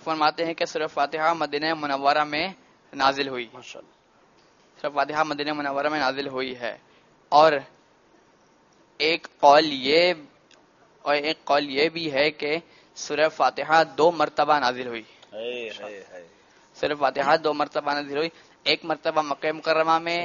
فرماتے ہیں کہ سورہ فاتحہ مدینہ منورہ میں نازل ہوئی. سورہ فاتحہ مدینہ منورہ میں نازل ہوئی ہے. اور ایک قول یہ بھی ہے کہ سورہ فاتحہ 2 مرتبہ نازل ہوئی. سورہ فاتحہ 2 مرتبہ نازل ہوئی. ایک مرتبہ مکہ مکرمہ میں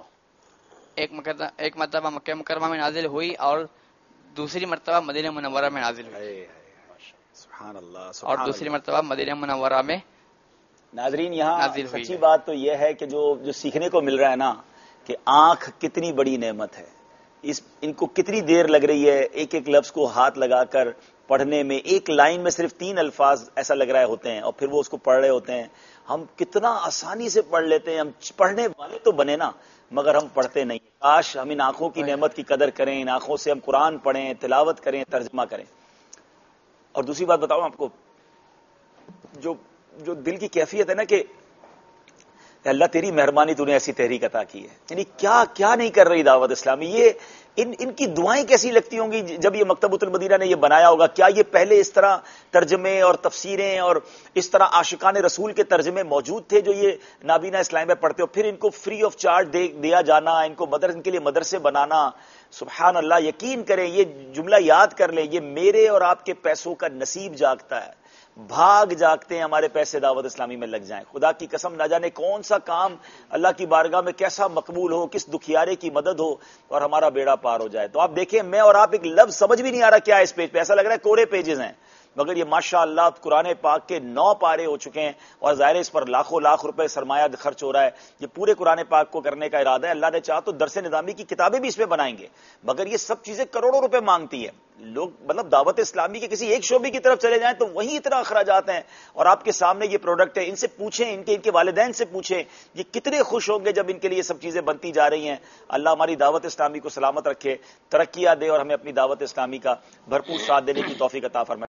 ایک مرتبہ مکہ مکرمہ میں نازل ہوئی اور دوسری مرتبہ مدینہ منورہ میں نازل ہوئی. سبحان اللہ. اور دوسری مرتبہ مدینہ منورہ میں. ناظرین یہاں سچی بات تو یہ ہے کہ جو سیکھنے کو مل رہا ہے نا کہ آنکھ کتنی بڑی نعمت ہے. ان کو کتنی دیر لگ رہی ہے ایک ایک لفظ کو ہاتھ لگا کر پڑھنے میں. ایک لائن میں صرف 3 الفاظ ایسا لگ رہا ہوتے ہیں اور پھر وہ اس کو پڑھ رہے ہوتے ہیں. ہم کتنا آسانی سے پڑھ لیتے ہیں. ہم پڑھنے والے تو بنے نا مگر ہم پڑھتے نہیں. کاش ہم ان آنکھوں کی نعمت کی قدر کریں, ان آنکھوں سے ہم قرآن پڑھیں, تلاوت کریں, ترجمہ کریں. اور دوسری بات بتاؤں آپ کو, جو دل کی کیفیت ہے نا کہ اللہ تیری مہربانی تو نے ایسی تحریک عطا کی ہے. یعنی کیا نہیں کر رہی دعوت اسلامی. یہ ان کی دعائیں کیسی لگتی ہوں گی جب یہ مکتبۃ المدینہ نے یہ بنایا ہوگا. کیا یہ پہلے اس طرح ترجمے اور تفسیریں اور اس طرح عاشقان رسول کے ترجمے موجود تھے جو یہ نابینا اسلام میں پڑھتے ہو, پھر ان کو فری آف چارج دیا جانا, ان کے لیے مدرسے بنانا. سبحان اللہ. یقین کریں, یہ جملہ یاد کر لیں, یہ میرے اور آپ کے پیسوں کا نصیب جاگتا ہے. بھاگ جاگتے ہیں ہمارے پیسے دعوت اسلامی میں لگ جائیں. خدا کی قسم نہ جانے کون سا کام اللہ کی بارگاہ میں کیسا مقبول ہو, کس دکھیارے کی مدد ہو اور ہمارا بیڑا پار ہو جائے. تو آپ دیکھیں, میں اور آپ ایک لفظ سمجھ بھی نہیں آ رہا کیا اس پیج پہ, ایسا لگ رہا ہے کوڑے پیجز ہیں, مگر یہ ماشاءاللہ قرآن پاک کے 9 پارے ہو چکے ہیں اور ظاہر اس پر لاکھوں لاکھ روپے سرمایہ خرچ ہو رہا ہے. یہ پورے قرآن پاک کو کرنے کا ارادہ ہے. اللہ نے چاہا تو درس نظامی کی کتابیں بھی اس پہ بنائیں گے, مگر یہ سب چیزیں کروڑوں روپے مانگتی ہے. لوگ مطلب دعوت اسلامی کے کسی ایک شعبے کی طرف چلے جائیں تو وہیں اتنا اخراجات ہیں, اور آپ کے سامنے یہ پروڈکٹ ہے. ان سے پوچھیں, ان کے والدین سے پوچھیں, یہ کتنے خوش ہوں گے جب ان کے لیے یہ سب چیزیں بنتی جا رہی ہیں. اللہ ہماری دعوت اسلامی کو سلامت رکھے, ترقیاں دے اور ہمیں اپنی دعوت اسلامی کا بھرپور ساتھ دینے کی توفیق عطا فرمائے.